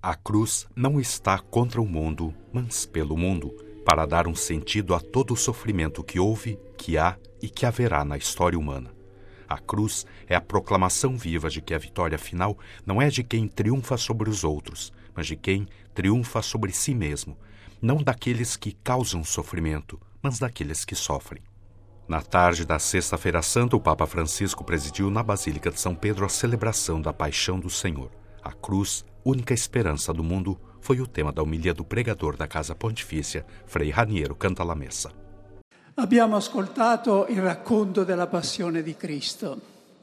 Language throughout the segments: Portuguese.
A cruz não está contra o mundo, mas pelo mundo, para dar um sentido a todo o sofrimento que houve, que há e que haverá na história humana. A cruz é a proclamação viva de que a vitória final não é de quem triunfa sobre os outros, mas de quem triunfa sobre si mesmo, não daqueles que causam sofrimento, mas daqueles que sofrem. Na tarde da Sexta-feira Santa, o Papa Francisco presidiu na Basílica de São Pedro a celebração da Paixão do Senhor. A cruz, única esperança do mundo, foi o tema da homilia do pregador da Casa Pontifícia, Frei Raniero Cantalamessa. Abbiamo ascoltato il racconto della passione di Cristo.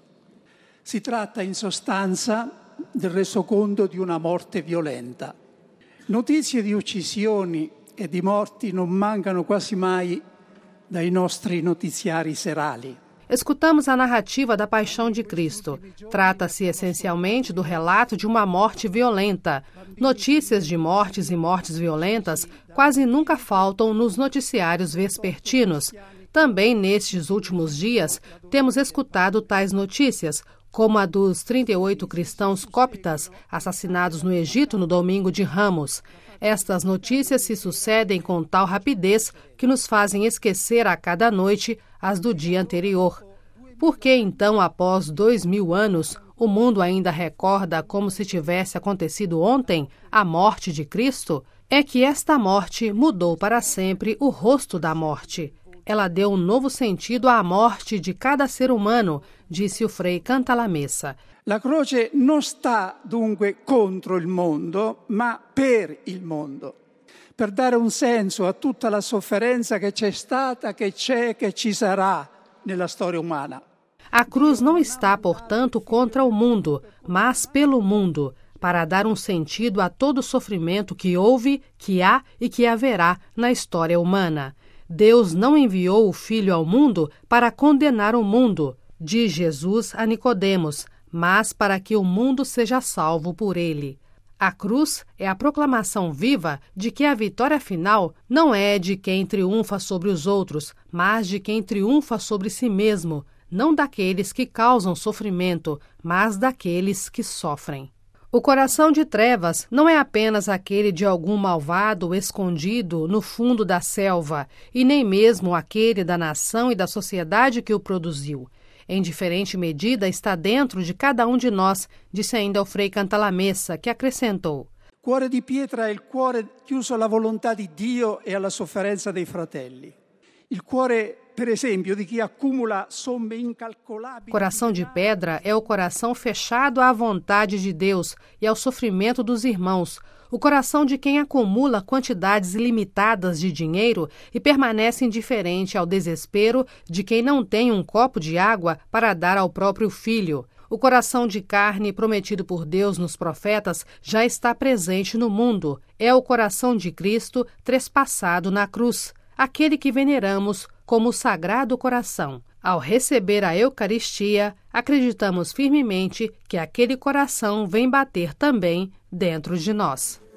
Si tratta in sostanza del resoconto di una morte violenta. Notizie di uccisioni e di morti non mancano quasi mai dai nostri notiziari serali. Escutamos a narrativa da Paixão de Cristo. Trata-se essencialmente do relato de uma morte violenta. Notícias de mortes e mortes violentas quase nunca faltam nos noticiários vespertinos. Também nestes últimos dias temos escutado tais notícias, como a dos 38 cristãos coptas assassinados no Egito no domingo de Ramos. Estas notícias se sucedem com tal rapidez que nos fazem esquecer a cada noite as do dia anterior. Por que, então, após 2000 anos, o mundo ainda recorda como se tivesse acontecido ontem a morte de Cristo? É que esta morte mudou para sempre o rosto da morte. Ela deu um novo sentido à morte de cada ser humano, disse o Frei Cantalamessa. La croce non sta dunque contro il mondo, ma per il mondo, per dare un senso a tutta la sofferenza che c'è stata, che c'è, che ci sarà nella storia umana. A cruz não está, portanto, contra o mundo, mas pelo mundo, para dar um sentido a todo o sofrimento que houve, que há e que haverá na história humana. Deus não enviou o Filho ao mundo para condenar o mundo, diz Jesus a Nicodemos, mas para que o mundo seja salvo por ele. A cruz é a proclamação viva de que a vitória final não é de quem triunfa sobre os outros, mas de quem triunfa sobre si mesmo, não daqueles que causam sofrimento, mas daqueles que sofrem. O coração de trevas não é apenas aquele de algum malvado escondido no fundo da selva, e nem mesmo aquele da nação e da sociedade que o produziu. Em diferente medida está dentro de cada um de nós, disse ainda o Frei Cantalamessa, que acrescentou: Il cuore di pietra è il cuore chiuso alla volontà di Dio e alla sofferenza dei fratelli. Il cuore, per esempio, di chi accumula somme incalcolabili. Coração de pedra é o coração fechado à vontade de Deus e ao sofrimento dos irmãos. O coração de quem acumula quantidades ilimitadas de dinheiro e permanece indiferente ao desespero de quem não tem um copo de água para dar ao próprio filho. O coração de carne prometido por Deus nos profetas já está presente no mundo. É o coração de Cristo trespassado na cruz, aquele que veneramos como o Sagrado Coração. Ao receber a Eucaristia, acreditamos firmemente que aquele coração vem bater também dentro de nós.